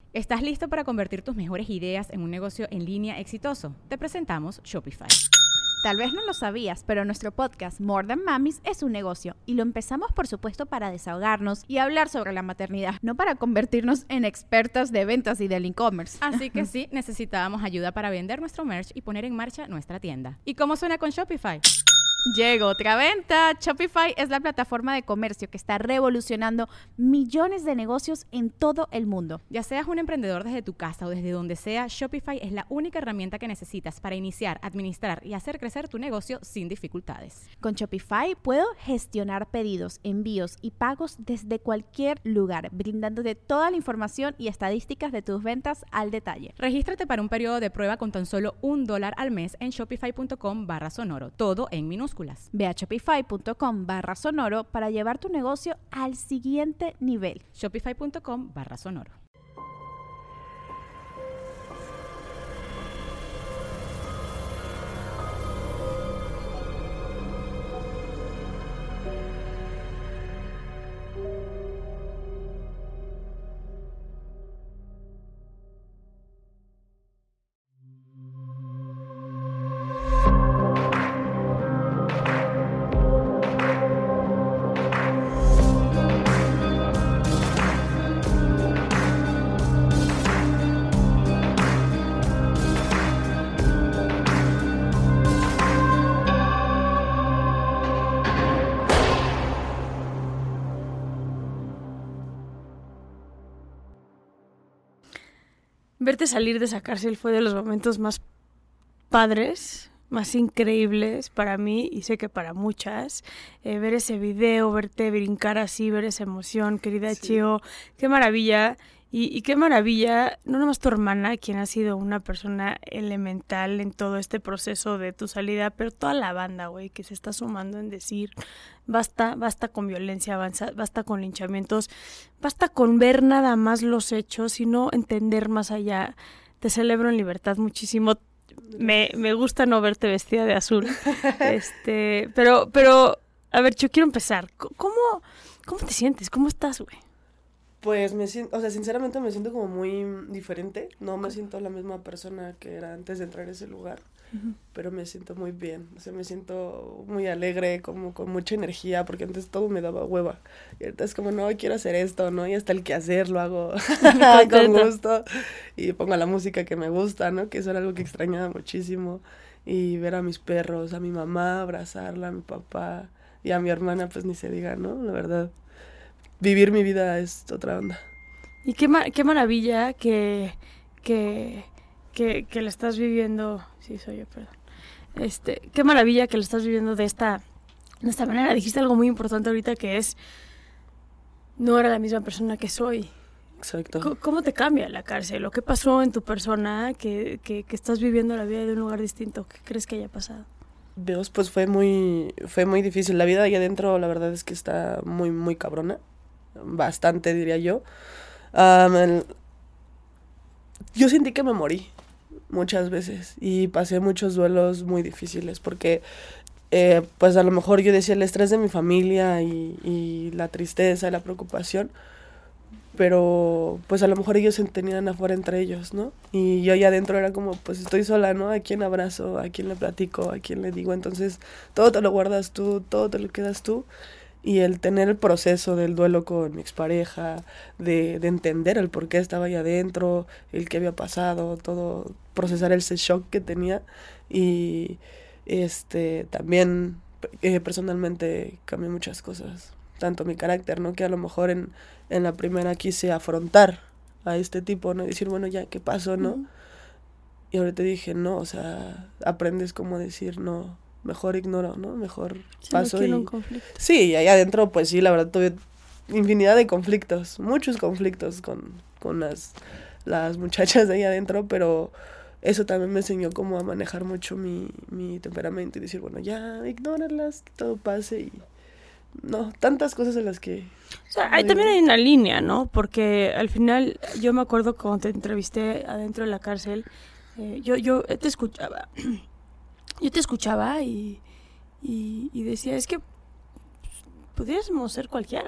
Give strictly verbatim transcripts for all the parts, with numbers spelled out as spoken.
¿Estás listo para convertir tus mejores ideas en un negocio en línea exitoso? Te presentamos Shopify. Tal vez no lo sabías, pero nuestro podcast More Than Mamis es un negocio y lo empezamos por supuesto para desahogarnos y hablar sobre la maternidad, no para convertirnos en expertas de ventas y del e-commerce. Así que sí, necesitábamos ayuda para vender nuestro merch y poner en marcha nuestra tienda. ¿Y cómo suena con Shopify? Llegó otra venta. Shopify es la plataforma de comercio que está revolucionando millones de negocios en todo el mundo. Ya seas un emprendedor desde tu casa o desde donde sea, Shopify es la única herramienta que necesitas para iniciar, administrar y hacer crecer tu negocio sin dificultades. Con Shopify puedo gestionar pedidos, envíos y pagos desde cualquier lugar, brindándote toda la información y estadísticas de tus ventas al detalle. Regístrate para un periodo de prueba con tan solo un dólar al mes en shopify.com barra sonoro, todo en minúsculas. Ve a shopify.com barra sonoro para llevar tu negocio al siguiente nivel. Shopify.com barra sonoro. Verte salir de esa cárcel fue de los momentos más padres, más increíbles para mí y sé que para muchas. Eh, ver ese video, verte brincar así, ver esa emoción, querida sí. Chio, qué maravilla. Y, y qué maravilla, no nomás tu hermana, quien ha sido una persona elemental en todo este proceso de tu salida, pero toda la banda, güey, que se está sumando en decir, basta, basta con violencia, basta, basta con linchamientos, basta con ver nada más los hechos, sino entender más allá. Te celebro en libertad muchísimo. Me, me gusta no verte vestida de azul. este, pero, pero, a ver, yo quiero empezar. ¿Cómo, cómo te sientes? ¿Cómo estás, güey? Pues me siento, o sea, sinceramente me siento como muy diferente, no me siento la misma persona que era antes de entrar a ese lugar, uh-huh. pero me siento muy bien, o sea, me siento muy alegre, como con mucha energía, porque antes todo me daba hueva, y ahorita es como, no, quiero hacer esto, ¿no? Y hasta el quehacer lo hago con gusto, y pongo la música que me gusta, ¿no? Que eso era algo que extrañaba muchísimo, y ver a mis perros, a mi mamá, abrazarla, a mi papá, y a mi hermana, pues ni se diga, ¿no? La verdad. Vivir mi vida es otra onda. Y qué, ma- qué maravilla que, que, que, que la estás viviendo, sí soy yo, perdón, este, qué maravilla que la estás viviendo de esta, de esta manera. Dijiste algo muy importante ahorita que es, no era la misma persona que soy. Exacto. C- ¿Cómo te cambia la cárcel? ¿O qué pasó en tu persona que, que, que estás viviendo la vida de un lugar distinto? ¿Qué crees que haya pasado? Dios, pues fue muy, fue muy difícil. La vida ahí adentro, la verdad es que está muy, muy cabrona. Bastante, diría yo. Um, el, yo sentí que me morí muchas veces y pasé muchos duelos muy difíciles porque eh, pues a lo mejor yo decía el estrés de mi familia y, y la tristeza y la preocupación, pero pues a lo mejor ellos se tenían afuera entre ellos, ¿no? Y yo allá adentro era como, pues estoy sola, ¿no? ¿A quién abrazo? ¿A quién le platico? ¿A quién le digo? Entonces todo te lo guardas tú, todo te lo quedas tú. Y el tener el proceso del duelo con mi expareja, de, de entender el por qué estaba ahí adentro, el qué había pasado, todo, procesar ese shock que tenía. Y este también eh, personalmente cambié muchas cosas, tanto mi carácter, ¿no? Que a lo mejor en, en la primera quise afrontar a este tipo, ¿no? Y decir, bueno, ya, ¿qué pasó, no? Uh-huh. Y ahorita dije, no, o sea, aprendes cómo decir no. Mejor ignoro, ¿no? Mejor sí, paso no y... un conflicto. Sí, ahí adentro, pues sí, la verdad, tuve infinidad de conflictos, muchos conflictos con, con las, las muchachas de ahí adentro, pero eso también me enseñó cómo a manejar mucho mi, mi temperamento y decir, bueno, ya, ignórarlas, que todo pase y... No, tantas cosas en las que... O sea, hay, también hay una línea, ¿no? Porque al final, yo me acuerdo cuando te entrevisté adentro de la cárcel, eh, yo, yo te escuchaba... Yo te escuchaba y, y, y decía, es que pues, pudiésemos ser cualquiera.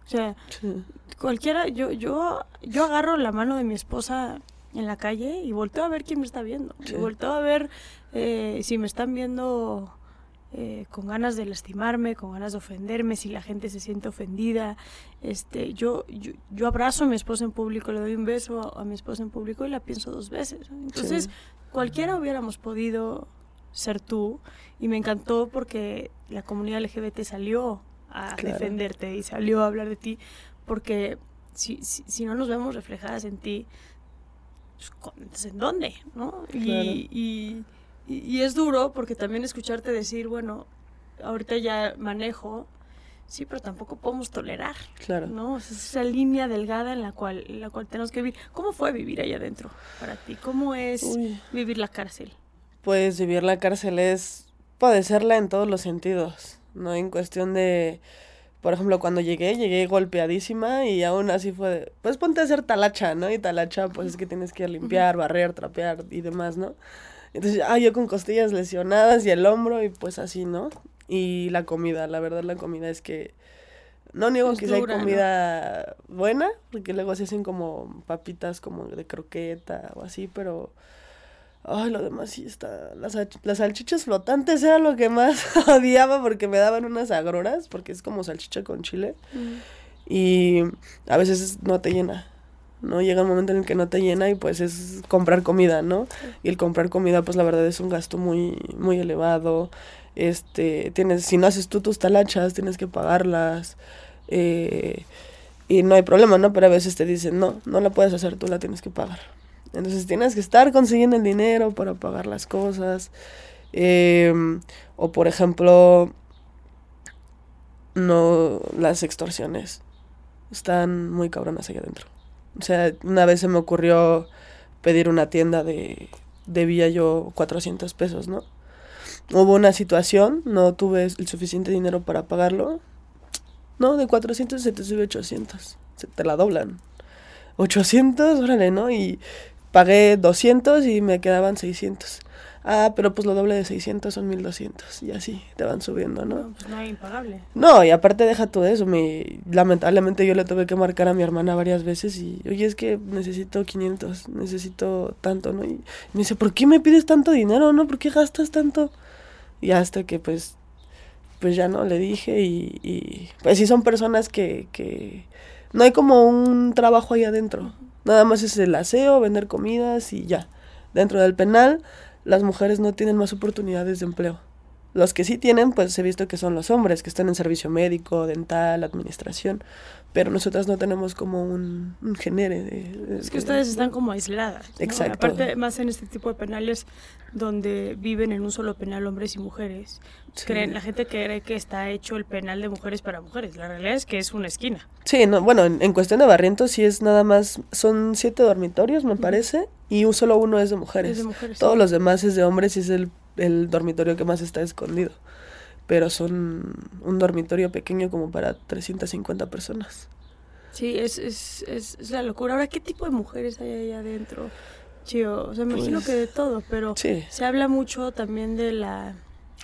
O sea, Sí. cualquiera, yo, yo, yo agarro la mano de mi esposa en la calle y volteo a ver quién me está viendo. Sí. Y volteo a ver eh, si me están viendo eh, con ganas de lastimarme, con ganas de ofenderme, si la gente se siente ofendida. Este, yo, yo, yo abrazo a mi esposa en público, le doy un beso a, a mi esposa en público y la pienso dos veces. Entonces, Sí. cualquiera hubiéramos podido ser tú, y me encantó porque la comunidad L G B T salió a Claro. defenderte y salió a hablar de ti, porque si, si, si no nos vemos reflejadas en ti, pues, ¿en dónde? ¿No? Claro. Y, y, y, y es duro porque también escucharte decir, bueno, ahorita ya manejo, sí, pero tampoco podemos tolerar, Claro. ¿no? O sea, es esa línea delgada en la cual, en la cual tenemos que vivir. ¿Cómo fue vivir allá adentro para ti? ¿Cómo es Uy. vivir la cárcel? Pues vivir la cárcel es padecerla en todos los sentidos, ¿no? En cuestión de, por ejemplo, cuando llegué, llegué golpeadísima y aún así fue, de, pues ponte a hacer talacha, ¿no? Y talacha, pues es que tienes que limpiar, barrer, trapear y demás, ¿no? Entonces, ah, yo con costillas lesionadas y el hombro y pues así, ¿no? Y la comida, la verdad la comida es que no niego Es que sí hay dura, ¿no? comida buena, porque luego se hacen como papitas como de croqueta o así, pero ay, lo demás sí está, las, sal- las salchichas flotantes era lo que más odiaba porque me daban unas agruras, porque es como salchicha con chile y a veces no te llena. ¿No? Llega un momento en el que no te llena y pues es comprar comida, ¿no? Y el comprar comida pues la verdad es un gasto muy muy elevado. Este, tienes, si no haces tú tus talachas, tienes que pagarlas. eh, y no hay problema, ¿no? Pero a veces te dicen, no, no la puedes hacer tú, la tienes que pagar. Entonces tienes que estar consiguiendo el dinero para pagar las cosas. Eh, o por ejemplo, no, las extorsiones están muy cabronas allá adentro. O sea, una vez se me ocurrió pedir una tienda de, debía yo cuatrocientos pesos, ¿no? Hubo una situación, no tuve el suficiente dinero para pagarlo. No, de cuatrocientos se te sube ochocientos, se te la doblan. ochocientos, órale, ¿no? Y pagué doscientos y me quedaban seiscientos. Ah, pero pues lo doble de seiscientos son mil doscientos y así te van subiendo, ¿no? No, pues no hay impagable. No, y aparte deja todo eso, me, lamentablemente yo le tuve que marcar a mi hermana varias veces y, oye, es que necesito quinientos, necesito tanto, ¿no? Y me dice, ¿por qué me pides tanto dinero, no? ¿Por qué gastas tanto? Y hasta que, pues, pues ya no, le dije y, y pues sí son personas que, que no hay como un trabajo ahí adentro, nada más es el aseo, vender comidas y ya. Dentro del penal, las mujeres no tienen más oportunidades de empleo. Los que sí tienen, pues he visto que son los hombres, que están en servicio médico, dental, administración, pero nosotras no tenemos como un, un genere de, de- Es que de- ustedes están como aisladas, ¿no? Exacto. Aparte, más en este tipo de penales donde viven en un solo penal hombres y mujeres. Sí. Creen, la gente cree que está hecho el penal de mujeres para mujeres. La realidad es que es una esquina. Sí, no, bueno, en, en cuestión de Barrientos sí es nada más, son siete dormitorios, me parece, y un solo uno es de mujeres. Es de mujeres, Todos sí. los demás es de hombres y es el, el dormitorio que más está escondido. Pero son un dormitorio pequeño como para trescientas cincuenta personas. Sí, es, es, es, es la locura. Ahora, ¿qué tipo de mujeres hay ahí adentro? Chío, o sea, me imagino Pues, que de todo, pero sí. se habla mucho también de la...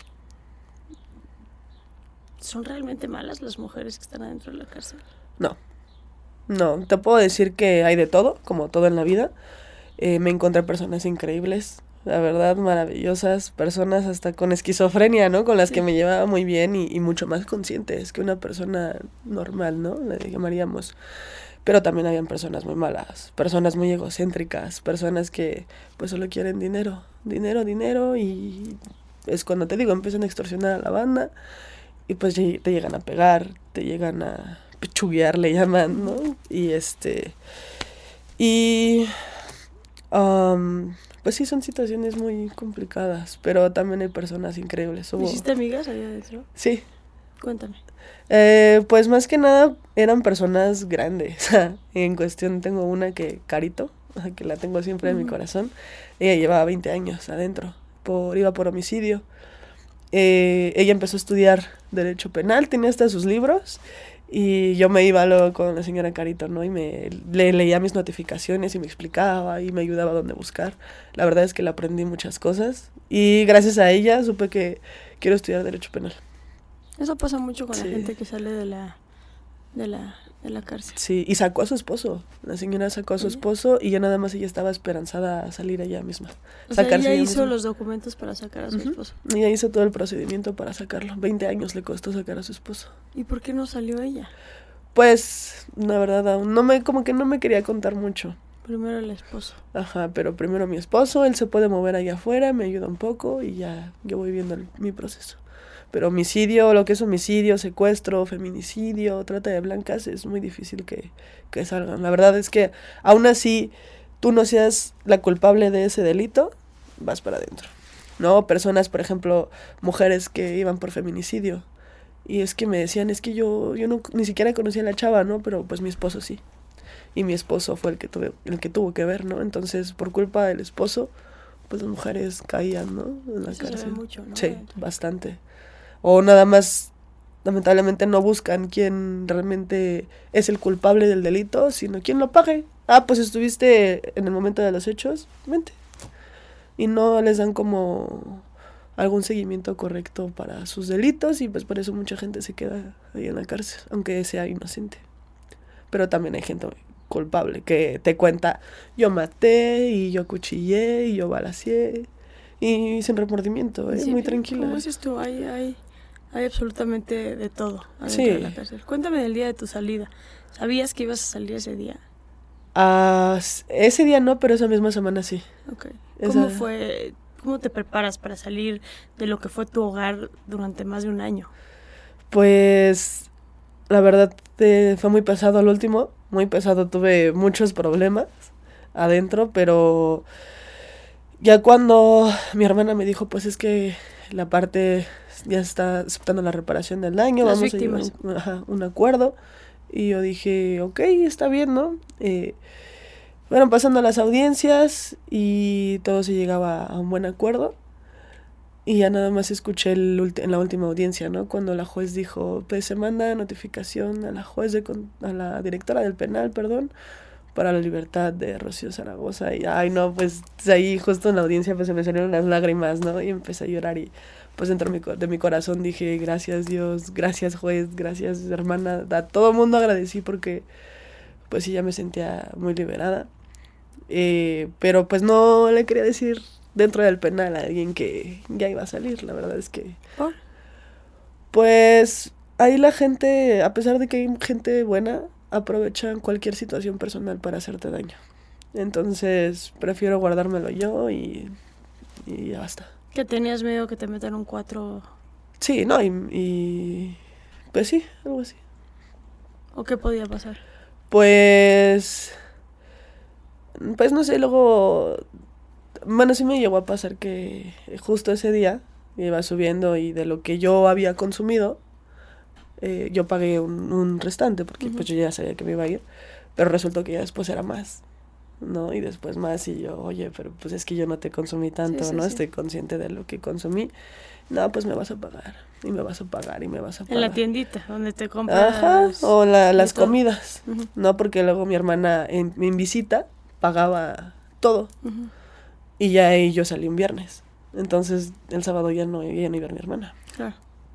¿Son realmente malas las mujeres que están adentro de la cárcel? No, no, te puedo decir que hay de todo, como todo en la vida. Eh, me encontré personas increíbles, la verdad, maravillosas, personas hasta con esquizofrenia, ¿no? Con las Sí. que me llevaba muy bien y, y mucho más conscientes que una persona normal, ¿no? Le llamaríamos. Pero también habían personas muy malas, personas muy egocéntricas, personas que pues solo quieren dinero, dinero, dinero y es cuando te digo, empiezan a extorsionar a la banda y pues lle- te llegan a pegar, te llegan a pechuguear, le llaman, ¿no? Y este, y um, pues sí son situaciones muy complicadas, pero también hay personas increíbles. Hubo- ¿Hiciste amigas allá adentro? Sí, Cuéntame. eh, pues más que nada eran personas grandes. En cuestión tengo una que, Carito, que la tengo siempre en mi Ujú. corazón. Ella llevaba veinte años adentro, por, iba por homicidio. Eh, ella empezó a estudiar Derecho Penal, tenía hasta sus libros. Y yo me iba luego con la señora Carito, ¿no? Y me le leía mis notificaciones y me explicaba y me ayudaba a dónde buscar. La verdad es que le aprendí muchas cosas. Y gracias a ella supe que quiero estudiar Derecho Penal. Eso pasa mucho con Sí. la gente que sale de la, de la de la cárcel. Sí, y sacó a su esposo. La señora sacó a su ¿Sí? esposo y ya nada más ella estaba esperanzada a salir ella misma. O sea, Sacarse ella ella hizo misma. los documentos para sacar a su Ujú. esposo. Ella hizo todo el procedimiento para sacarlo. veinte años le costó sacar a su esposo. ¿Y por qué no salió ella? Pues, la verdad, aún no me, como que no me quería contar mucho. Primero el esposo. Ajá, pero primero mi esposo, él se puede mover allá afuera, me ayuda un poco y ya yo voy viendo el- mi proceso. Pero homicidio, lo que es homicidio, secuestro, feminicidio, trata de blancas, es muy difícil que, que salgan. La verdad es que aún así tú no seas la culpable de ese delito, vas para adentro. No, personas, por ejemplo, mujeres que iban por feminicidio. Y es que me decían, es que yo, yo no, ni siquiera conocía a la chava, ¿no? Pero pues mi esposo sí. Y mi esposo fue el que tuve, el que tuvo que ver, ¿no? Entonces, por culpa del esposo, pues las mujeres caían, ¿no? En la Eso se ve cárcel. mucho, ¿no? Sí, bastante. O nada más, lamentablemente no buscan quién realmente es el culpable del delito, sino quién lo pague. Ah, pues estuviste en el momento de los hechos, vente. Y no les dan como algún seguimiento correcto para sus delitos y pues por eso mucha gente se queda ahí en la cárcel, aunque sea inocente. Pero también hay gente culpable que te cuenta, yo maté y yo cuchillé y yo balaceé y sin remordimiento, ¿eh? Sí, Muy tranquila. ¿Cómo dices tú? Hay, hay, hay absolutamente de todo adentro Sí. de la cárcel. Cuéntame del día de tu salida. ¿Sabías que ibas a salir ese día? Ah, s- ese día no, pero esa misma semana sí. Ok. Esa- ¿Cómo fue? ¿Cómo te preparas para salir de lo que fue tu hogar durante más de un año? Pues la verdad eh, fue muy pesado al último, muy pesado, tuve muchos problemas adentro, pero ya cuando mi hermana me dijo, pues es que la parte ya está aceptando la reparación del daño, Las vamos víctimas. a llegar a un, ajá, un acuerdo, y yo dije, ok, está bien, ¿no? Eh, fueron pasando las audiencias y todo se llegaba a un buen acuerdo. Y ya nada más escuché el ulti- en la última audiencia, ¿no? Cuando la juez dijo, pues se manda notificación a la juez de con- a la directora del penal, perdón, para la libertad de Rocío Zaragoza. Y ay no, pues ahí justo en la audiencia pues se me salieron las lágrimas, ¿no? Y empecé a llorar y pues dentro de mi, co- de mi corazón dije, gracias Dios, gracias juez, gracias hermana. A todo el mundo agradecí porque pues sí ya me sentía muy liberada. Eh, pero pues no le quería decir dentro del penal a alguien que ya iba a salir, la verdad es que ¿Por? pues ahí la gente, a pesar de que hay gente buena, aprovechan cualquier situación personal para hacerte daño. Entonces prefiero guardármelo yo y, y ya basta. Que tenías miedo que te metan un cuatro. Sí, no, y, y pues sí, algo así. ¿O qué podía pasar? Pues, pues no sé, luego, bueno, sí me llegó a pasar que justo ese día iba subiendo y de lo que yo había consumido, eh, yo pagué un, un restante porque Ujú. pues yo ya sabía que me iba a ir, pero resultó que ya después era más, ¿no? Y después más y yo, oye, pero pues es que yo no te consumí tanto, Sí, sí, ¿no? sí. Estoy consciente de lo que consumí. No, pues me vas a pagar, y me vas a pagar, y me vas a pagar. En la tiendita, donde te compras. Ajá, o la- de las todo. comidas, Ujú, ¿no? Porque luego mi hermana en, en visita pagaba todo ujú. y ya ahí yo salí un viernes. Entonces el sábado ya no, ya no iba a ver a mi hermana. Claro.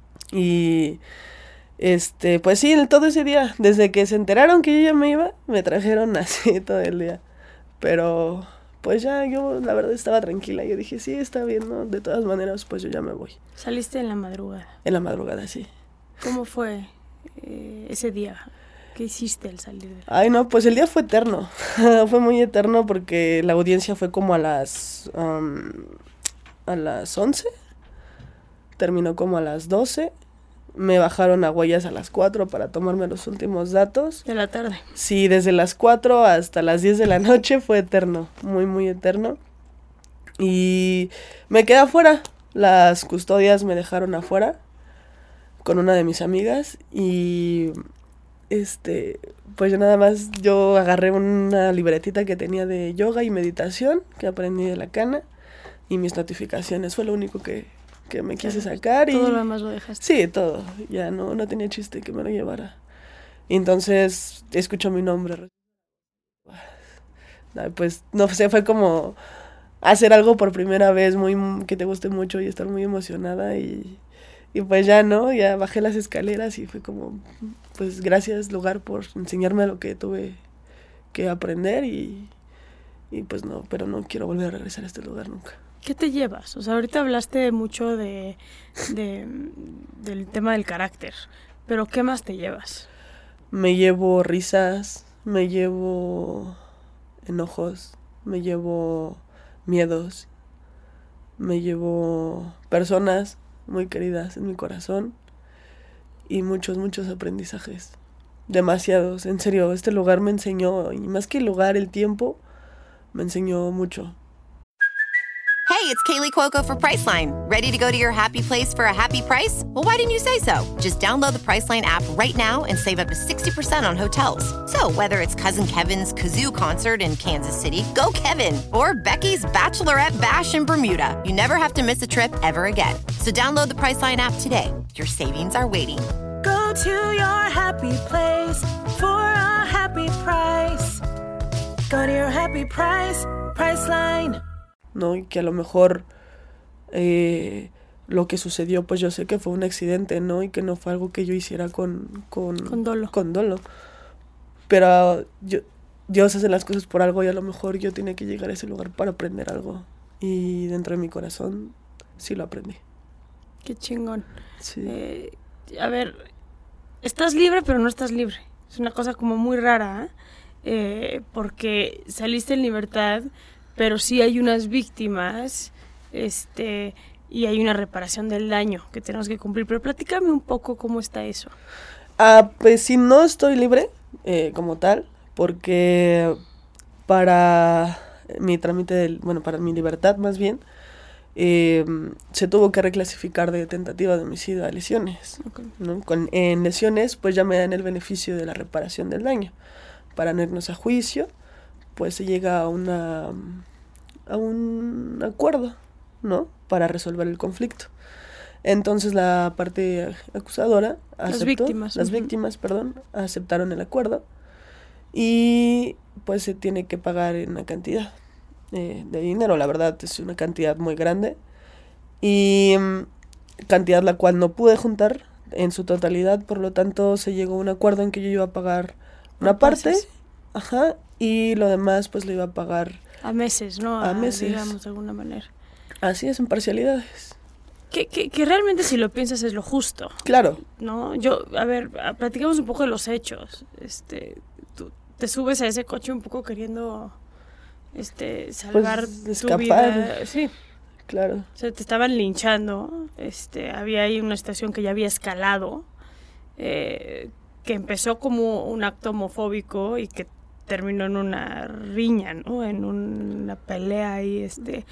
Y este, pues sí, el- todo ese día, desde que se enteraron que yo ya me iba, me trajeron así todo el día. Pero pues ya yo la verdad estaba tranquila. Yo dije, sí, está bien, ¿no? De todas maneras, pues yo ya me voy. Saliste en la madrugada. En la madrugada, sí. ¿Cómo fue eh, ese día? ¿Qué hiciste al salir de la... Ay, no, pues el día fue eterno. Fue muy eterno porque la audiencia fue como a las am, a las once. Terminó como a las doce. Me bajaron a huellas a las cuatro para tomarme los últimos datos. de la tarde? Sí, desde las cuatro hasta las diez de la noche fue eterno, muy, muy eterno. Y me quedé afuera. Las custodias me dejaron afuera con una de mis amigas y este, pues yo nada más, yo agarré una libretita que tenía de yoga y meditación que aprendí de la cana y mis notificaciones, fue lo único que, que me quise sacar. Y Todo lo demás lo dejaste. sí, todo, ya no, no tenía chiste que me lo llevara. Y entonces escucho mi nombre. Ay, pues no sé, fue como hacer algo por primera vez muy que te guste mucho y estar muy emocionada y, Y pues ya, ¿no? Ya bajé las escaleras y fue como, pues gracias lugar por enseñarme lo que tuve que aprender y, y pues no, pero no quiero volver a regresar a este lugar nunca. ¿Qué te llevas? O sea, ahorita hablaste mucho de, de del tema del carácter, pero ¿qué más te llevas? Me llevo risas, me llevo enojos, me llevo miedos, me llevo personas muy queridas en mi corazón y muchos, muchos aprendizajes. Demasiados, en serio, este lugar me enseñó, y más que el lugar, el tiempo, me enseñó mucho. Hey, it's Kaylee Cuoco for Priceline. Ready to go to your happy place for a happy price? Well, why didn't you say so? Just download the Priceline app right now and save up to sixty percent on hotels. So whether it's Cousin Kevin's Kazoo Concert in Kansas City, go Kevin, or Becky's Bachelorette Bash in Bermuda, you never have to miss a trip ever again. So download the Priceline app today. Your savings are waiting. Go to your happy place for a happy price. Go to your happy price, Priceline. ¿No? Y que a lo mejor eh, lo que sucedió, pues yo sé que fue un accidente, ¿no? Y que no fue algo que yo hiciera con... Con, con dolo. Con dolo. Pero yo, Dios hace las cosas por algo y a lo mejor yo tenía que llegar a ese lugar para aprender algo. Y dentro de mi corazón sí lo aprendí. Qué chingón. Sí. Eh, a ver, estás libre pero no estás libre. Es una cosa como muy rara, ¿eh? Eh, porque saliste en libertad... pero sí hay unas víctimas, este, y hay una reparación del daño que tenemos que cumplir. Pero platícame un poco cómo está eso. Ah, pues sí, no estoy libre eh, como tal, porque para mi trámite, del, bueno, para mi libertad más bien, eh, se tuvo que reclasificar de tentativa de homicidio a lesiones. Okay. ¿No? Con, en lesiones, pues ya me dan el beneficio de la reparación del daño. Para no irnos a juicio, pues se llega a una a un acuerdo, ¿no? Para resolver el conflicto. Entonces la parte acusadora aceptó, las víctimas, las uh-huh. víctimas, perdón, aceptaron el acuerdo y pues se tiene que pagar en una cantidad eh, de dinero. La verdad es una cantidad muy grande y um, cantidad la cual no pude juntar en su totalidad, por lo tanto se llegó a un acuerdo en que yo iba a pagar una parte. Pases. Ajá, y lo demás pues lo iba a pagar a meses, ¿no? A, a meses. Digamos, de alguna manera. Así es, en parcialidades. Que, que, que realmente si lo piensas es lo justo. Claro. ¿No? Yo, a ver, platicamos un poco de los hechos. Este, tú te subes a ese coche un poco queriendo este, salvar pues, tu escapar. vida. Sí. Claro. O sea, te estaban linchando. Este, había ahí una estación que ya había escalado. Eh, que empezó como un acto homofóbico y que terminó en una riña, ¿no? En un, una pelea ahí, este...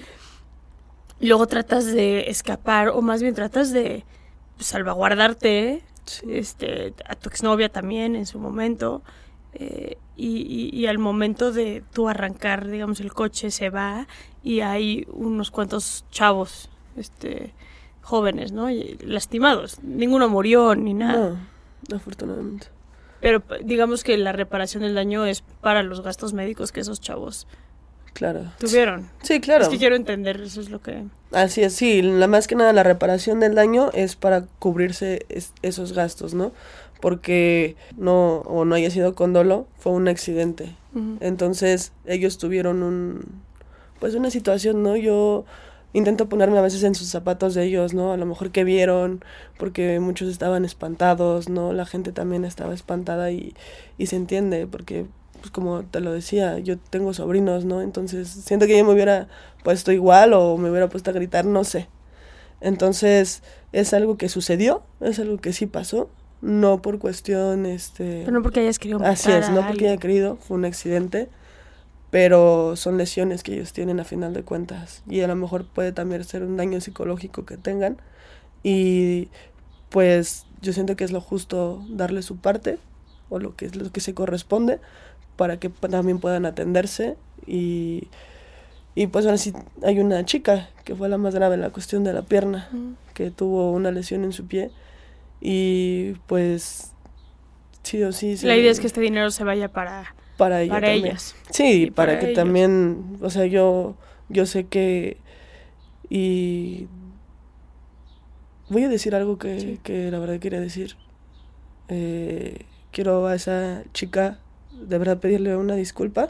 Luego tratas de escapar, o más bien tratas de salvaguardarte, sí. este, a tu exnovia también en su momento, eh, y, y, y al momento de tú arrancar, digamos, el coche se va y hay unos cuantos chavos, este, jóvenes, ¿no? Y lastimados. Ninguno murió ni nada. No, afortunadamente. Pero digamos que la reparación del daño es para los gastos médicos que esos chavos claro. tuvieron. Sí, claro. Es que quiero entender, eso es lo que... Así es, sí, la más que nada la reparación del daño es para cubrirse es, esos gastos, ¿no? Porque no, o no haya sido con dolo, fue un accidente. Uh-huh. Entonces, ellos tuvieron un, pues una situación, ¿no? Yo intento ponerme a veces en sus zapatos de ellos, ¿no? A lo mejor que vieron, porque muchos estaban espantados, ¿no? La gente también estaba espantada y, y se entiende, porque, pues como te lo decía, yo tengo sobrinos, ¿no? Entonces, siento que yo me hubiera puesto igual o me hubiera puesto a gritar, no sé. Entonces, es algo que sucedió, es algo que sí pasó, no por cuestión, este... Pero no porque hayas querido matar Así es, no porque alguien. haya querido, fue un accidente, pero son lesiones que ellos tienen a final de cuentas y a lo mejor puede también ser un daño psicológico que tengan y pues yo siento que es lo justo darle su parte o lo que es lo que se corresponde para que también puedan atenderse y, y pues ahora sí hay una chica que fue la más grave en la cuestión de la pierna, uh-huh. que tuvo una lesión en su pie y pues sí o sí. La idea es que este dinero se vaya para... Para, ella para también. ellas. Sí, y para, para que ellos. también, o sea, yo yo sé que y voy a decir algo que, Sí. que la verdad quería decir. Eh, quiero a esa chica de verdad pedirle una disculpa.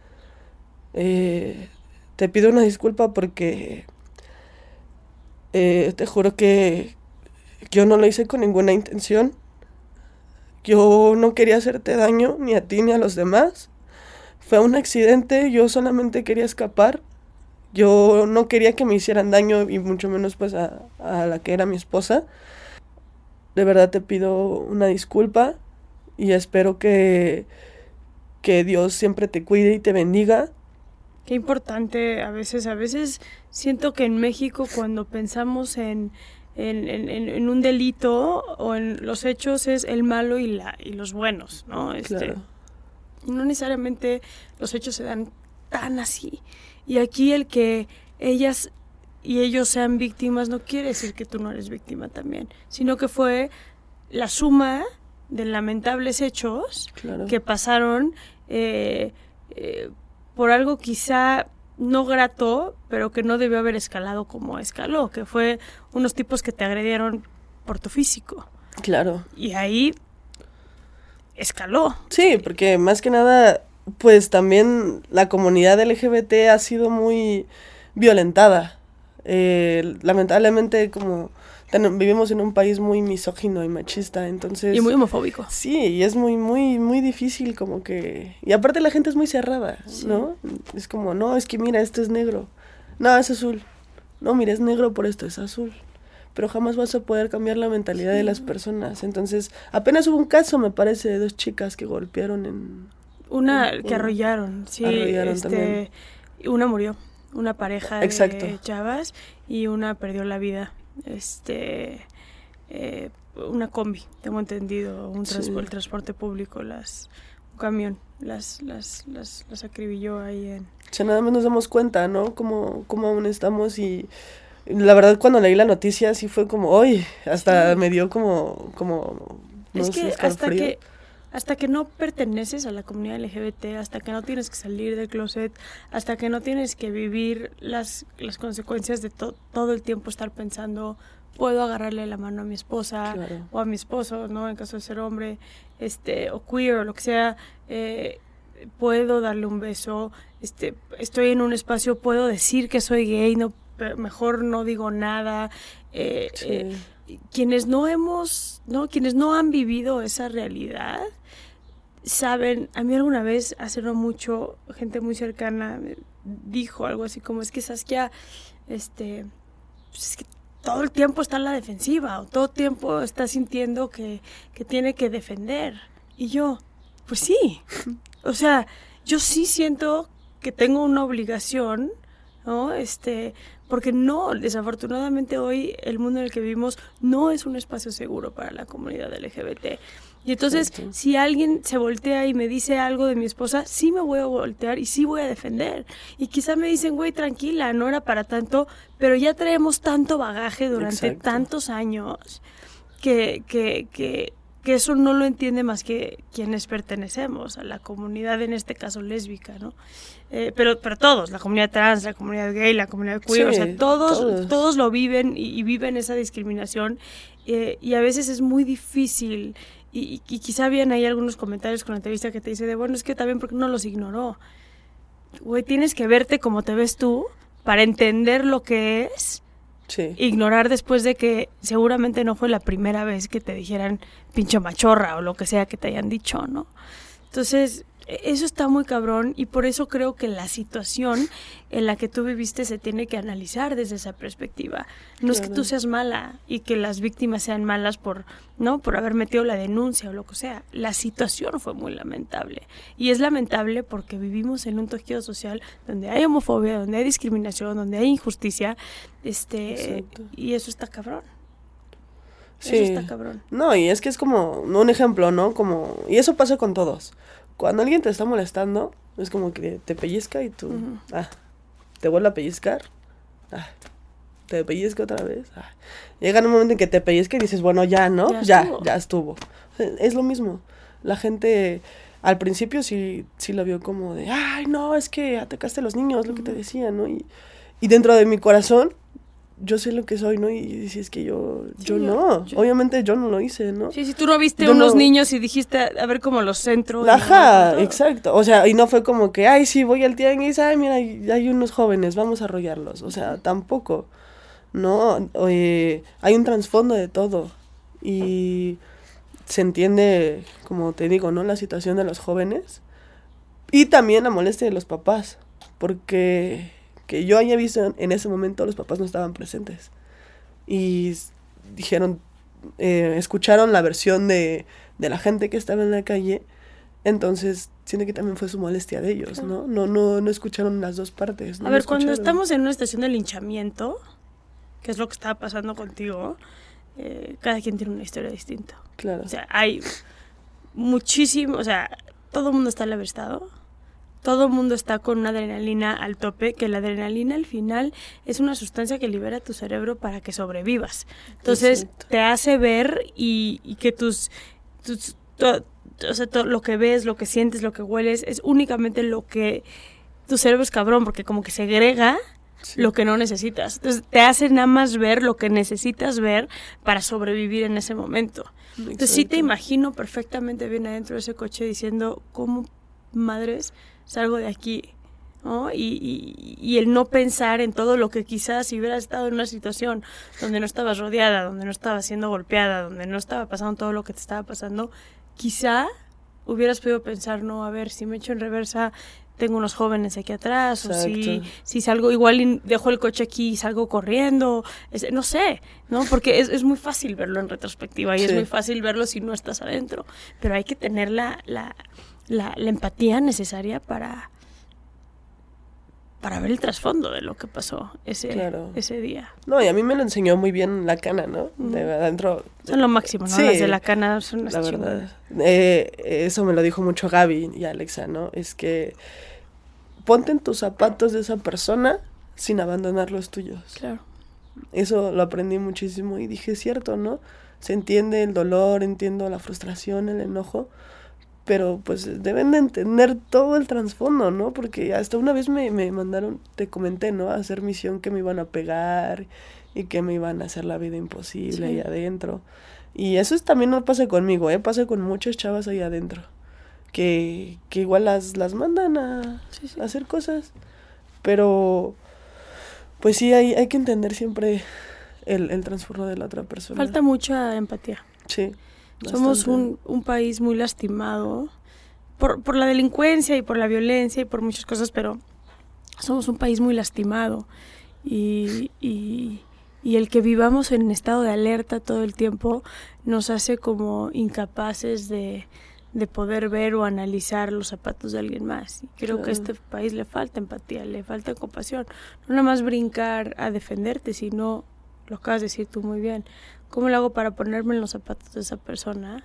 Eh, te pido una disculpa porque eh, te juro que yo no lo hice con ninguna intención. Yo no quería hacerte daño ni a ti ni a los demás. Fue un accidente, yo solamente quería escapar. Yo no quería que me hicieran daño y mucho menos pues a, a la que era mi esposa. De verdad te pido una disculpa y espero que, que Dios siempre te cuide y te bendiga. Qué importante a veces, a veces siento que en México cuando pensamos en, en, en, en un delito o en los hechos es el malo y, la, y los buenos, ¿no? Este, Claro. No necesariamente los hechos se dan tan así. Y aquí el que ellas y ellos sean víctimas no quiere decir que tú no eres víctima también, sino que fue la suma de lamentables hechos Claro. que pasaron eh, eh, por algo quizá no grato, pero que no debió haber escalado como escaló, que fue unos tipos que te agredieron por tu físico. Claro. Y ahí escaló. Sí, porque más que nada, pues también la comunidad L G B T ha sido muy violentada. Eh, lamentablemente, como ten- vivimos en un país muy misógino y machista, entonces... Y muy homofóbico. Sí, y es muy, muy, muy difícil como que... Y aparte la gente es muy cerrada, Sí. ¿no? Es como, no, es que mira, esto es negro. No, es azul. No, mira, es negro por esto, es azul. Pero jamás vas a poder cambiar la mentalidad de las personas. Entonces, apenas hubo un caso, me parece, de dos chicas que golpearon en... Una en- que arrollaron, sí. Arrollaron este, también. Una murió, una pareja Exacto. de chavas, y una perdió la vida. Este, eh, una combi, tengo entendido, un trans- Sí. el transporte público, las, un camión, las, las, las, las acribilló ahí en... O sea, nada más nos damos cuenta, ¿no? Cómo, cómo aún estamos y... La verdad, cuando leí la noticia, sí fue como, ¡ay! Hasta Sí. me dio como... como no Es sé, que hasta escalofrío. que hasta que no perteneces a la comunidad L G B T, hasta que no tienes que salir del closet, hasta que no tienes que vivir las, las consecuencias de to- todo el tiempo estar pensando, puedo agarrarle la mano a mi esposa Claro. o a mi esposo, ¿no? En caso de ser hombre, este, o queer o lo que sea, eh, puedo darle un beso, este, estoy en un espacio, puedo decir que soy gay, no, pe- mejor no digo nada. eh, Sí. eh, quienes no hemos, ¿no? Quienes no han vivido esa realidad, saben, a mí alguna vez, hace no mucho, gente muy cercana me dijo algo así como, es que Saskia, este, pues es que todo el tiempo está en la defensiva, o todo el tiempo está sintiendo que, que tiene que defender. Y yo, pues sí, o sea, yo sí siento que tengo una obligación, ¿no? Este, porque no, desafortunadamente hoy el mundo en el que vivimos no es un espacio seguro para la comunidad L G B T. Y entonces, Cierto. si alguien se voltea y me dice algo de mi esposa, sí me voy a voltear y sí voy a defender. Y quizá me dicen, güey, tranquila, no era para tanto, pero ya traemos tanto bagaje durante Exacto. tantos años que, que, que, que eso no lo entiende más que quienes pertenecemos a la comunidad, en este caso lésbica, ¿no? Eh, pero, pero todos, la comunidad trans, la comunidad gay, la comunidad queer, o Sí, sea, todos, todos. todos lo viven y, y viven esa discriminación, eh, y a veces es muy difícil, y, y quizá habían ahí algunos comentarios con la entrevista que te dice de, bueno, es que también porque no los ignoró. Güey, tienes que verte como te ves tú para entender lo que es Sí. ignorar después de que seguramente no fue la primera vez que te dijeran pinche machorra o lo que sea que te hayan dicho, ¿no? Entonces, eso está muy cabrón, y por eso creo que la situación en la que tú viviste se tiene que analizar desde esa perspectiva. No es que Claro. tú seas mala y que las víctimas sean malas por, ¿no? por haber metido la denuncia o lo que sea. La situación fue muy lamentable, y es lamentable porque vivimos en un tejido social donde hay homofobia, donde hay discriminación, donde hay injusticia, este Exacto. y eso está cabrón. Sí. Eso está cabrón. No, y es que es como un ejemplo, ¿no? Como, y eso pasa con todos. Cuando alguien te está molestando, es como que te pellizca y tú, Ujú. ah, te vuelve a pellizcar, ah, te pellizca otra vez. Ah. Llega un momento en que te pellizca y dices, bueno, ya, ¿no? Ya Ya, estuvo. ya estuvo. O sea, es lo mismo. La gente al principio sí, sí la vio como de, ay, no, es que atacaste a los niños, lo que te decía, ¿no? Y, y dentro de mi corazón, yo sé lo que soy, ¿no? Y si es que yo, Sí, yo yo- no, yo- obviamente yo no lo hice, ¿no? Sí, si tú no viste Yo unos no- niños y dijiste, a ver cómo los centro. y Ajá, todo. exacto. O sea, y no fue como que, ay, sí, voy al tianguis, ay, mira, hay, hay unos jóvenes, vamos a arrollarlos. O sea, tampoco. No, eh, hay un trasfondo de todo. Y se entiende, como te digo, ¿no? La situación de los jóvenes. Y también la molestia de los papás. Porque que yo haya visto en ese momento, los papás no estaban presentes. Y s- dijeron, eh, escucharon la versión de, de la gente que estaba en la calle. Entonces, siento que también fue su molestia de ellos, ¿no? No, no, no escucharon las dos partes. no A lo ver, cuando escucharon. estamos en una estación de linchamiento, que es lo que estaba pasando contigo, eh, cada quien tiene una historia distinta. Claro. O sea, hay muchísimo, o sea, todo el mundo está estado, todo el mundo está con una adrenalina al tope, que la adrenalina al final es una sustancia que libera tu cerebro para que sobrevivas. Entonces, Exacto. te hace ver y, y que tus, tus to- o sea, todo lo que ves, lo que sientes, lo que hueles, es únicamente lo que tu cerebro es cabrón, porque como que segrega Sí. lo que no necesitas. Entonces, te hace nada más ver lo que necesitas ver para sobrevivir en ese momento. Entonces sí te Exacto. imagino perfectamente bien adentro de ese coche diciendo, ¿cómo madres salgo de aquí? ¿No? Y, y, y el no pensar en todo lo que quizás si hubieras estado en una situación donde no estabas rodeada, donde no estabas siendo golpeada, donde no estaba pasando todo lo que te estaba pasando, quizá hubieras podido pensar, no, a ver, si me echo en reversa, tengo unos jóvenes aquí atrás, o si, Exacto. si salgo igual y dejo el coche aquí y salgo corriendo, es- no sé, ¿no? Porque es, es muy fácil verlo en retrospectiva y es Sí. muy fácil verlo si no estás adentro, pero hay que tener la, la, la, la empatía necesaria para, para ver el trasfondo de lo que pasó ese, Claro. ese día. No, y a mí me lo enseñó muy bien la cana, ¿no? Ujú. De adentro. Son lo máximo, ¿no? Sí, Las de la cana son unas La chingonas. verdad. Eh, eso me lo dijo mucho Gaby y Alexa, ¿no? Es que ponte en tus zapatos de esa persona sin abandonar los tuyos. Claro. Eso lo aprendí muchísimo y dije, cierto, ¿no? Se entiende el dolor, entiendo la frustración, el enojo, pero pues deben de entender todo el trasfondo, ¿no? Porque hasta una vez me, me mandaron, te comenté, ¿no? A hacer misión que me iban a pegar y que me iban a hacer la vida imposible Sí. ahí adentro. Y eso es- también no pasa conmigo, ¿eh? Pasa con muchas chavas ahí adentro, que, que igual las, las mandan a, Sí, sí. a hacer cosas, pero pues sí, hay, hay que entender siempre el, el trasfondo de la otra persona. Falta mucha empatía. Sí. Somos bastante. un, un país muy lastimado por, por la delincuencia y por la violencia y por muchas cosas, pero somos un país muy lastimado y, y, y el que vivamos en estado de alerta todo el tiempo nos hace como incapaces de, de poder ver o analizar los zapatos de alguien más. Y creo que a Claro. este país le falta empatía, le falta compasión. No nada más brincar a defenderte, sino, lo acabas de decir tú muy bien, ¿cómo lo hago para ponerme en los zapatos de esa persona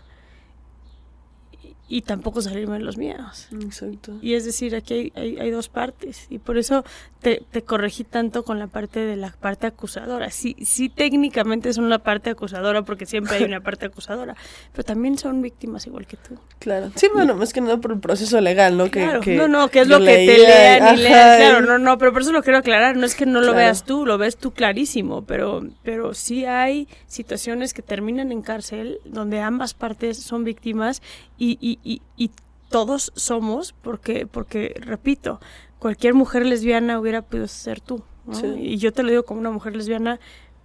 y, y tampoco salirme en los míos? Exacto. Y es decir, aquí hay, hay, hay dos partes y por eso te, te corregí tanto con la parte de la parte acusadora. Sí, sí técnicamente son una parte acusadora porque siempre hay una parte acusadora, pero también son víctimas igual que tú. Claro. Sí, bueno, más que nada por el proceso legal, ¿no? Claro, que, que no, no, que es yo lo que te leía, lean y ajá, lean, claro, y- no, no, pero por eso lo quiero aclarar, no es que no lo Claro. veas tú, lo ves tú clarísimo, pero, pero sí hay situaciones que terminan en cárcel donde ambas partes son víctimas y, y, y, y todos somos, porque, porque, repito, cualquier mujer lesbiana hubiera podido ser tú, ¿no? Sí. Y yo te lo digo como una mujer lesbiana,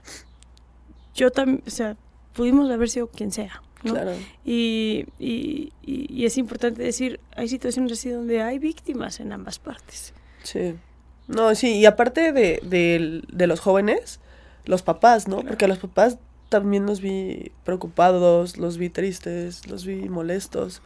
yo también, o sea, pudimos haber sido quien sea, ¿no? Claro. Y, y, y, y es importante decir, hay situaciones así donde hay víctimas en ambas partes. Sí. No, sí, y aparte de, de, de los jóvenes, los papás, ¿no? Porque a los papás también los vi preocupados, los vi tristes, los vi molestos.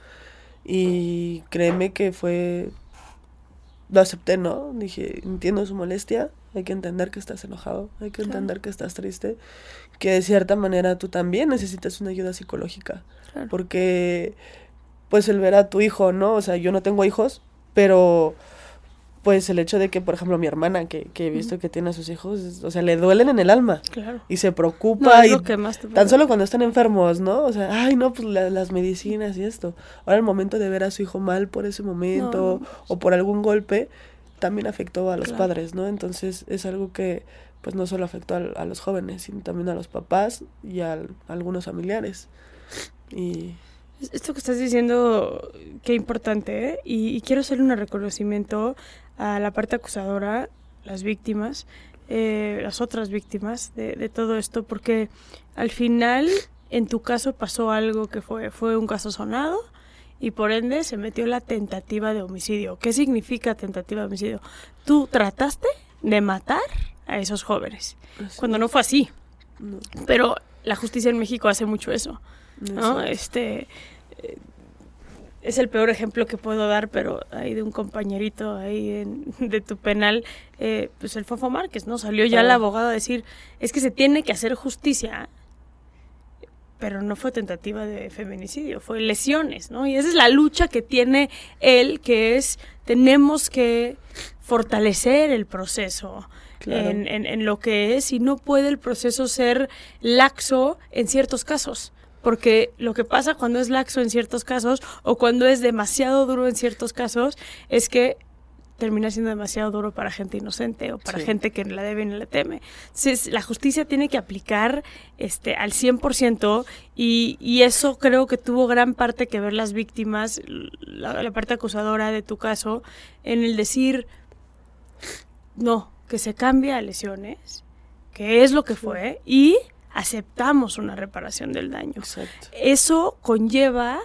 Y créeme que fue... Lo acepté, ¿no? Dije, entiendo su molestia, hay que entender que estás enojado, hay que Claro. entender que estás triste, que de cierta manera tú también necesitas una ayuda psicológica. Claro. Porque, pues, el ver a tu hijo, ¿no? O sea, yo no tengo hijos, pero, pues, el hecho de que, por ejemplo, mi hermana, que, que he visto que tiene a sus hijos, es- o sea, le duelen en el alma Claro. y se No, preocupa es y lo que más te tan puede- solo cuando están enfermos, ¿no? O sea, ay, no, pues la- las medicinas y esto. Ahora el momento de ver a su hijo mal por ese momento No, no. o por algún golpe, también afectó a los Claro. padres, ¿no? Entonces es algo que pues no solo afectó a, a los jóvenes, sino también a los papás y a, a algunos familiares. Y Esto que estás diciendo, qué importante, ¿eh? Y, y quiero hacer un reconocimiento a la parte acusadora, las víctimas, eh, las otras víctimas de, de todo esto, porque al final, en tu caso, pasó algo que fue, fue un caso sonado y por ende se metió la tentativa de homicidio. ¿Qué significa tentativa de homicidio? Tú trataste de matar a esos jóvenes, pues, cuando no fue así, no, pero la justicia en México hace mucho eso. ¿No? no sé. Este eh, es el peor ejemplo que puedo dar, pero ahí de un compañerito ahí en, de tu penal, eh, pues el Fofo Márquez, ¿no? Salió ya Ah. el abogado a decir, es que se tiene que hacer justicia, pero no fue tentativa de feminicidio, fue lesiones, ¿no? Y esa es la lucha que tiene él, que es, tenemos que fortalecer el proceso. Claro. En, en, en lo que es, y no puede el proceso ser laxo en ciertos casos, porque lo que pasa cuando es laxo en ciertos casos o cuando es demasiado duro en ciertos casos es que termina siendo demasiado duro para gente inocente o para Sí. gente que la debe y no la teme. Entonces, la justicia tiene que aplicar este, al cien por ciento y, y eso creo que tuvo gran parte que ver las víctimas, la, la parte acusadora de tu caso, en el decir, no, que se cambie a lesiones, que es lo que fue, y aceptamos una reparación del daño. Exacto. Eso conlleva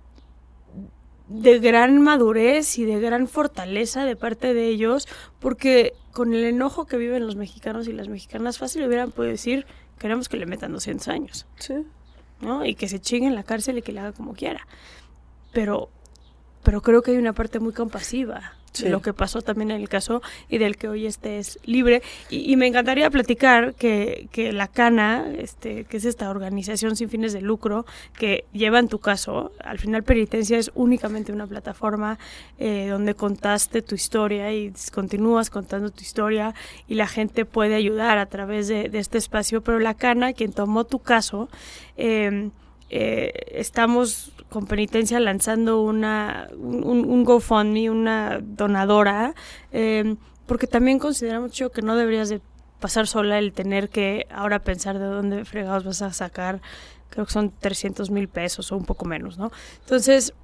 de gran madurez y de gran fortaleza de parte de ellos, porque con el enojo que viven los mexicanos y las mexicanas, fácil hubieran podido decir, queremos que le metan doscientos años, Sí. ¿no? Y que se chingue en la cárcel y que le haga como quiera. Pero, pero creo que hay una parte muy compasiva Sí. de lo que pasó también en el caso y del que hoy estés libre. Y, y me encantaría platicar que, que la Cana, este, que es esta organización sin fines de lucro que lleva en tu caso, al final Penitencia es únicamente una plataforma eh, donde contaste tu historia y continúas contando tu historia y la gente puede ayudar a través de, de este espacio, pero la Cana, quien tomó tu caso, eh, eh, estamos con Penitencia lanzando una un, un GoFundMe, una donadora, eh, porque también consideramos mucho que no deberías de pasar sola el tener que ahora pensar de dónde fregados vas a sacar, creo que son trescientos mil pesos o un poco menos, ¿no? Entonces,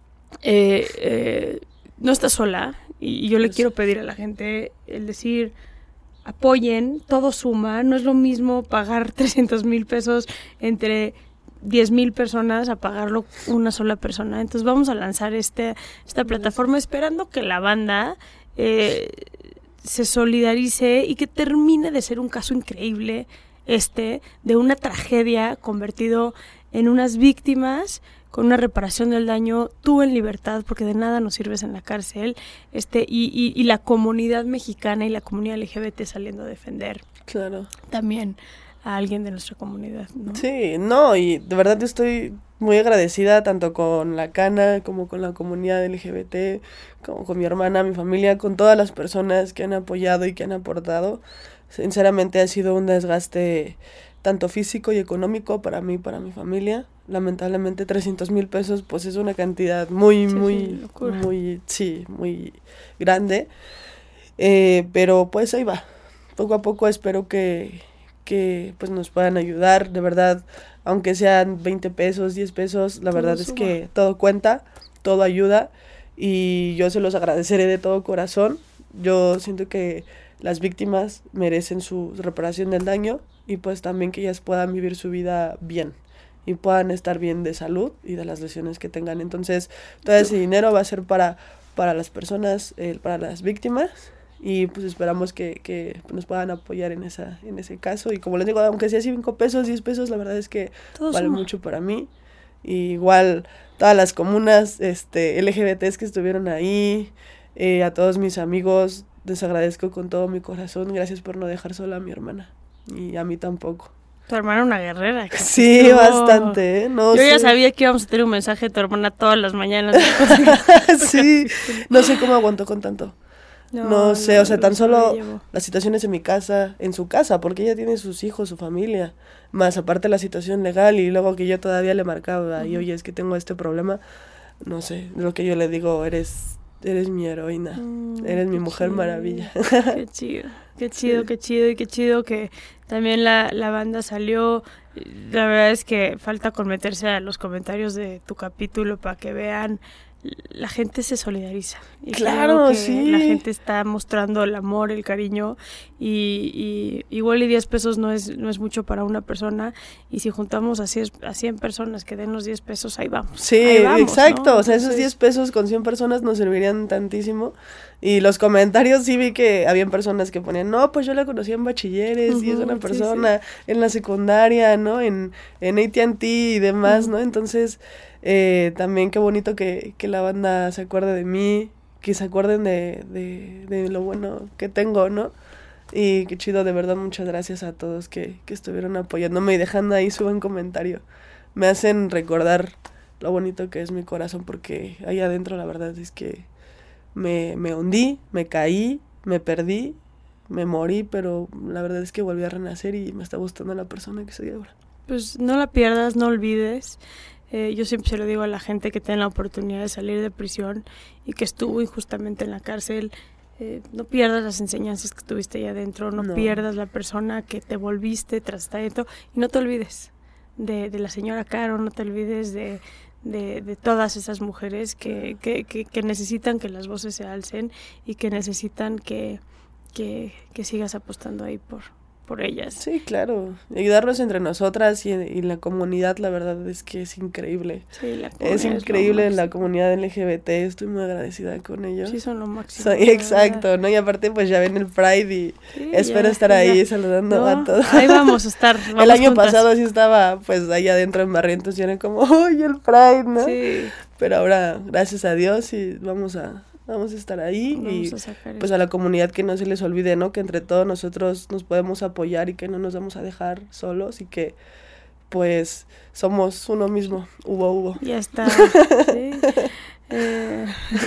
eh, eh, no estás sola y, y yo le Pues, quiero pedir a la gente el decir, apoyen, todo suma, no es lo mismo pagar trescientos mil pesos entre diez mil personas a pagarlo una sola persona. Entonces vamos a lanzar este, esta plataforma esperando que la banda eh, se solidarice y que termine de ser un caso increíble este, de una tragedia convertido en unas víctimas con una reparación del daño, tú en libertad, porque de nada nos sirves en la cárcel, este, y, y, y la comunidad mexicana y la comunidad L G B T saliendo a defender Claro. también a alguien de nuestra comunidad, ¿no? Sí, no, y de verdad yo estoy muy agradecida tanto con la Cana como con la comunidad L G B T, como con mi hermana, mi familia, con todas las personas que han apoyado y que han aportado. Sinceramente ha sido un desgaste tanto físico y económico para mí y para mi familia. Lamentablemente trescientos mil pesos pues es una cantidad muy, Sí, muy, sí, locura. muy, sí, muy grande. Eh, pero pues ahí va. Poco a poco espero que, que pues nos puedan ayudar, de verdad, aunque sean veinte pesos, diez pesos, la Todo verdad es suma. que todo cuenta, todo ayuda y yo se los agradeceré de todo corazón. Yo siento que las víctimas merecen su reparación del daño y pues también que ellas puedan vivir su vida bien y puedan estar bien de salud y de las lesiones que tengan. Entonces, todo ese dinero va a ser para, para las personas, eh, para las víctimas. Y pues esperamos que, que nos puedan apoyar en esa en ese caso. Y como les digo, aunque sea cinco pesos, diez pesos, la verdad es que Todo vale suma. mucho para mí. Y igual todas las comunas este, L G B Ts que estuvieron ahí, eh, a todos mis amigos, les agradezco con todo mi corazón. Gracias por no dejar sola a mi hermana. Y a mí tampoco. Tu hermana una guerrera. que Sí, estuvo- bastante, ¿eh? No Yo ya sé. sabía que íbamos a tener un mensaje de tu hermana todas las mañanas. Sí, no sé cómo aguantó con tanto. No, sé, o sea, lo tan solo sobrellevó. las situaciones en mi casa, en su casa, porque ella tiene sus hijos, su familia, más aparte la situación legal y luego que yo todavía le marcaba y oye, es que tengo este problema, no sé, lo que yo le digo, eres eres mi heroína, Mm, eres mi qué mujer chido, maravilla. Qué chido, qué chido, qué chido y qué chido que también la, la banda salió. La verdad es que falta con meterse a los comentarios de tu capítulo para que vean. La gente se solidariza. Y Claro, creo que sí. la gente está mostrando el amor, el cariño y, y igual y diez pesos no es no es mucho para una persona y si juntamos a cien, a cien personas que den los diez pesos, ahí vamos. Sí, ahí vamos, exacto, ¿no? o sea, esos Entonces, diez pesos con cien personas nos servirían tantísimo. Y los comentarios sí vi que habían personas que ponían, no, pues yo la conocí en bachilleres y es Ujú, una sí, persona en la secundaria, ¿no? En, en A T and T y demás, Ujú. ¿no? Entonces, eh, también qué bonito que, que la banda se acuerde de mí, que se acuerden de, de, de lo bueno que tengo, ¿no? Y qué chido, de verdad, muchas gracias a todos que, que estuvieron apoyándome y dejando ahí su buen comentario. Me hacen recordar lo bonito que es mi corazón, porque ahí adentro la verdad es que me, me hundí, me caí, me perdí, me morí, pero la verdad es que volví a renacer y me está gustando la persona que soy ahora. Pues no la pierdas, no olvides. Eh, yo siempre se lo digo a la gente que tiene la oportunidad de salir de prisión y que estuvo injustamente en la cárcel. Eh, no pierdas las enseñanzas que tuviste ahí adentro, no, No. pierdas la persona que te volviste tras estar adentro y no te olvides de, de la señora Caro, no te olvides de, de, de todas esas mujeres que, que, que, que necesitan que las voces se alcen y que necesitan que, que, que sigas apostando ahí por, por ellas. Sí, claro, ayudarnos entre nosotras y, y la comunidad, la verdad es que es increíble. Sí, la Es comunidad lo increíble la máximo. comunidad L G B T, estoy muy agradecida con ellos. Sí, son lo máximo. Soy- la verdad. exacto, ¿no? Y aparte pues ya ven el Pride y Sí, espero ya, estar ya. ahí saludando No, a todos. ahí vamos a estar. El vamos año juntas. pasado sí estaba pues ahí adentro en Barrientos y era como, ¡ay, el Pride!, ¿no? Sí, Pero ahora, gracias a Dios, y vamos a, vamos a estar ahí vamos y a sacar pues esto. a la comunidad que no se les olvide, ¿no? Que entre todos nosotros nos podemos apoyar y que no nos vamos a dejar solos y que pues somos uno mismo, hubo, hubo. Ya está. Sí. Eh,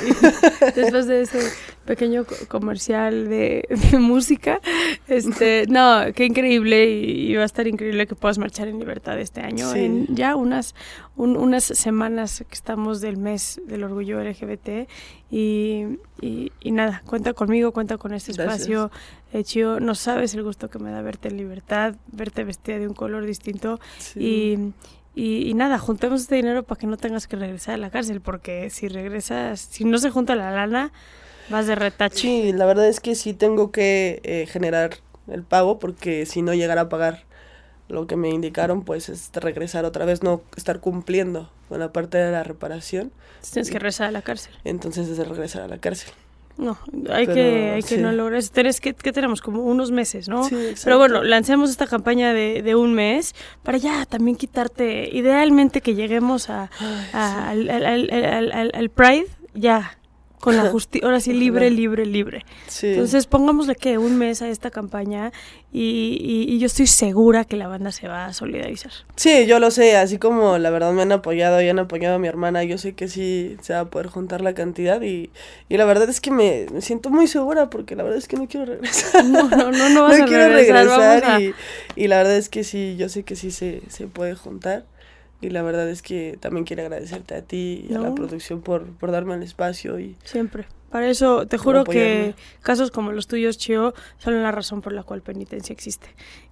después de ese pequeño co- comercial de, de música, este, no, qué increíble y, y va a estar increíble que puedas marchar en libertad este año. Sí. En ya unas un- unas semanas que estamos del mes del orgullo L G B T y, y, y nada, cuenta conmigo, cuenta con este Gracias. espacio. Eh, Chio, no sabes el gusto que me da verte en libertad, verte vestida de un color distinto. Sí. Y, y, y nada, juntemos este dinero para que no tengas que regresar a la cárcel, porque si regresas, si no se junta la lana, vas de retache. Sí, la verdad es que sí tengo que eh, generar el pago porque si no llegara a pagar lo que me indicaron, pues es regresar otra vez, no estar cumpliendo con la parte de la reparación, Tienes que regresar a la cárcel. entonces es de regresar a la cárcel. No, hay Pero, que, hay que sí. no lograr eso. Tienes que, ¿qué tenemos? Como unos meses, ¿no? Sí, Pero exacto. bueno, lancemos esta campaña de, de un mes para ya también quitarte, idealmente que lleguemos a, a- al, al, al, al- al- al Pride, ya, con la justicia, ahora sí, libre, Ojalá. libre, libre. Sí. Entonces pongámosle que un mes a esta campaña y, y, y yo estoy segura que la banda se va a solidarizar. Sí, yo lo sé, así como la verdad me han apoyado y han apoyado a mi hermana, yo sé que sí se va a poder juntar la cantidad y, y la verdad es que me, me siento muy segura porque la verdad es que no quiero regresar. No, no, no, no vas no a quiero regresar, regresar, vamos a- y, y la verdad es que sí, yo sé que sí se, se puede juntar y la verdad es que también quiero agradecerte a ti y a la No. producción por, por darme el espacio y Siempre. Para eso, te juro que apoyarme. casos como los tuyos, Chio, son la razón por la cual penitencia existe.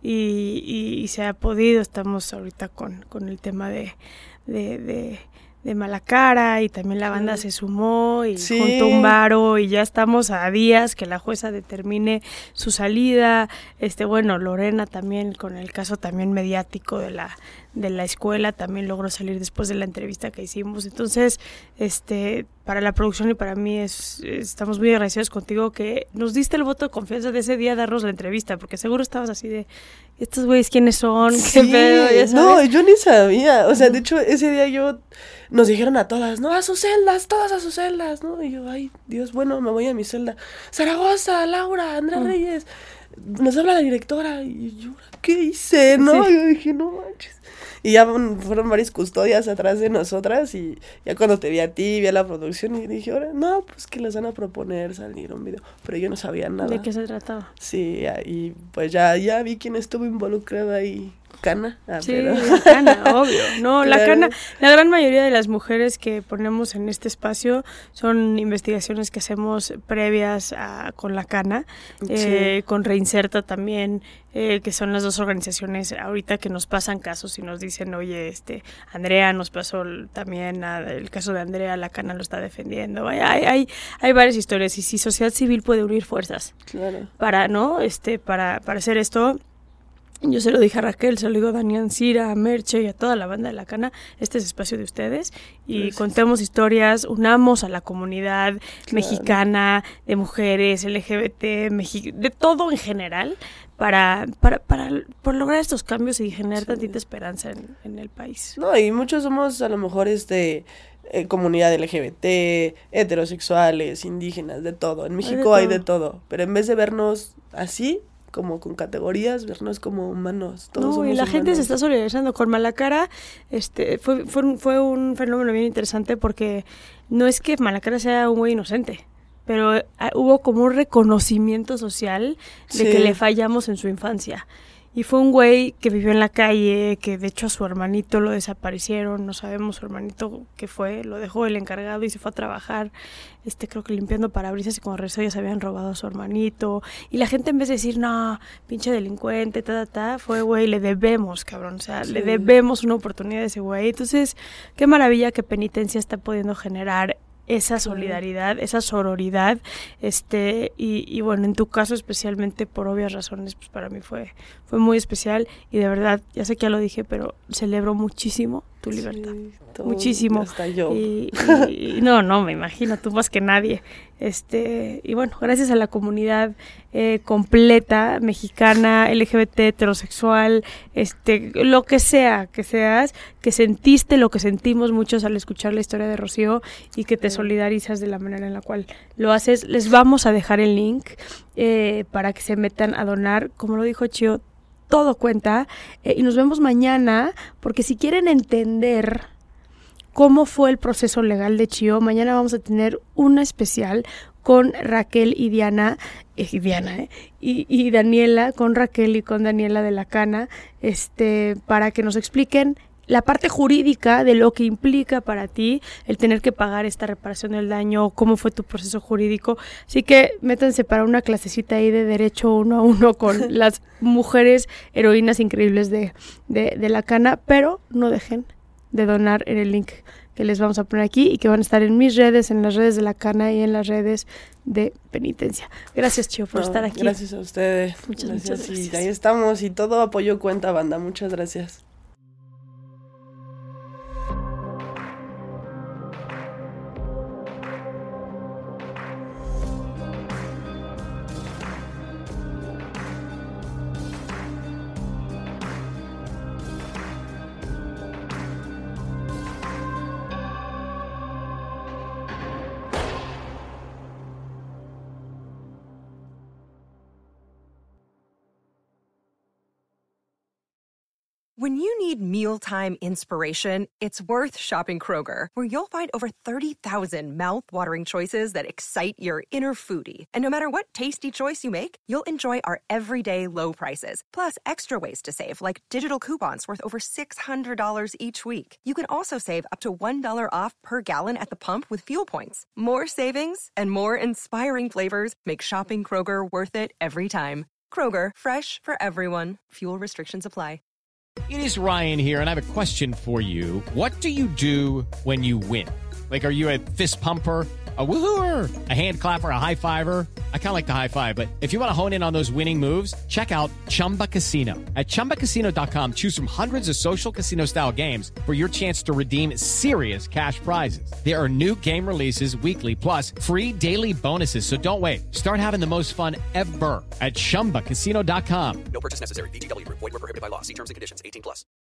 Y, y, y se ha podido, estamos ahorita con, con el tema de, de, de, de Malacara y también la banda se sumó y Sí. juntó un varo y ya estamos a días que la jueza determine su salida. Este, bueno, Lorena también con el caso también mediático de la de la escuela también logró salir después de la entrevista que hicimos. Entonces, este, para la producción y para mí es, estamos muy agradecidos contigo que nos diste el voto de confianza de ese día darnos la entrevista, porque seguro estabas así de, ¿estos güeyes quiénes son? ¿Qué Sí, pedo? ¿Ya no, sabes? yo ni sabía, o sea, de hecho ese día yo, nos dijeron a todas, no, a sus celdas, todas a sus celdas, ¿no? Y yo, ay, Dios, bueno, me voy a mi celda. Zaragoza, Laura, Andrea Mm. Reyes, nos habla la directora, y yo, ¿qué hice, no? Sí. Y yo dije, no manches. Y ya fueron fueron varias custodias atrás de nosotras y ya cuando te vi a ti, vi a la producción y dije, ahora, no, pues que les van a proponer salir un video, pero yo no sabía nada. ¿De qué se trataba? Sí, y pues ya, ya vi quién estuvo involucrada ahí cana. Ah, Sí, pero... la cana, obvio. No, la Claro. cana, la gran mayoría de las mujeres que ponemos en este espacio son investigaciones que hacemos previas a, con la cana, eh, con Reinserta también, eh, que son las dos organizaciones ahorita que nos pasan casos y nos dicen, oye, este, Andrea nos pasó el- también a- el caso de Andrea, la cana lo está defendiendo. Hay, hay, hay, hay varias historias y si sociedad civil puede unir fuerzas Claro. para, ¿no? Este, para, para hacer esto. Yo se lo dije a Raquel, se lo digo a Daniel Cira, a Merche y a toda la banda de La Cana. Este es espacio de ustedes y Gracias. contemos historias, unamos a la comunidad mexicana, de mujeres, L G B T, mexi- de todo en general para, para, para, por lograr estos cambios y generar Sí. tantita esperanza en, en el país. No, y muchos somos a lo mejor este eh, comunidad L G B T, heterosexuales, indígenas, de todo. En México hay de todo, pero en vez de vernos así, como con categorías, vernos como humanos. Todos No, somos y la gente humanos. se está solidarizando con Malacara. Este, fue, fue, un, fue un fenómeno bien interesante porque no es que Malacara sea un güey inocente, pero ah, hubo como un reconocimiento social de Sí. que le fallamos en su infancia. Y fue un güey que vivió en la calle, que de hecho a su hermanito lo desaparecieron, no sabemos su hermanito qué fue, lo dejó el encargado y se fue a trabajar, este creo que limpiando parabrisas y cuando regresó ya se habían robado a su hermanito. Y la gente en vez de decir, no, pinche delincuente, ta, ta, ta, fue güey, le debemos, cabrón, o sea, Sí. le debemos una oportunidad a ese güey. Entonces, qué maravilla que Penitencia está pudiendo generar esa solidaridad, esa sororidad, este, y, y bueno, en tu caso especialmente por obvias razones, pues para mí fue, fue muy especial y de verdad, ya sé que ya lo dije, pero celebro muchísimo tu libertad. Sí, todo, Muchísimo. Hasta yo. Y, y- y no, no, me imagino, tú más que nadie. Este, y bueno, gracias a la comunidad eh, completa, mexicana, L G B T, heterosexual, este, lo que sea que seas, que sentiste lo que sentimos muchos al escuchar la historia de Rocío y que te solidarizas de la manera en la cual lo haces. Les vamos a dejar el link eh, para que se metan a donar, como lo dijo Chio, todo cuenta, eh, y nos vemos mañana, porque si quieren entender cómo fue el proceso legal de Chio, mañana vamos a tener una especial con Raquel y Diana, eh, y Diana, eh, y, y Daniela, con Raquel y con Daniela de La Cana, este, para que nos expliquen la parte jurídica de lo que implica para ti el tener que pagar esta reparación del daño, cómo fue tu proceso jurídico. Así que métanse para una clasecita ahí de derecho uno a uno con las mujeres heroínas increíbles de, de, de La Cana, pero no dejen de donar en el link que les vamos a poner aquí y que van a estar en mis redes, en las redes de La Cana y en las redes de Penitencia. Gracias, Chio, por No, estar aquí. Gracias a ustedes. Muchas, gracias, muchas y gracias. ahí estamos y todo apoyo cuenta, banda. Muchas gracias. When you need mealtime inspiration, it's worth shopping Kroger, where you'll find over thirty thousand mouth-watering choices that excite your inner foodie. And no matter what tasty choice you make, you'll enjoy our everyday low prices, plus extra ways to save, like digital coupons worth over six hundred dollars each week. You can also save up to one dollar off per gallon at the pump with fuel points. More savings and more inspiring flavors make shopping Kroger worth it every time. Kroger, fresh for everyone. Fuel restrictions apply. It is Ryan here, and I have a question for you. What do you do when you win? Like, are you a fist pumper, a woohooer, a hand clapper, a high fiver? I kind of like the high five, but if you want to hone in on those winning moves, check out Chumba Casino. At chumba casino dot com, choose from hundreds of social casino style games for your chance to redeem serious cash prizes. There are new game releases weekly, plus free daily bonuses. So don't wait. Start having the most fun ever at chumba casino dot com. No purchase necessary. V G W Group. Void where prohibited by law. See terms and conditions. eighteen plus.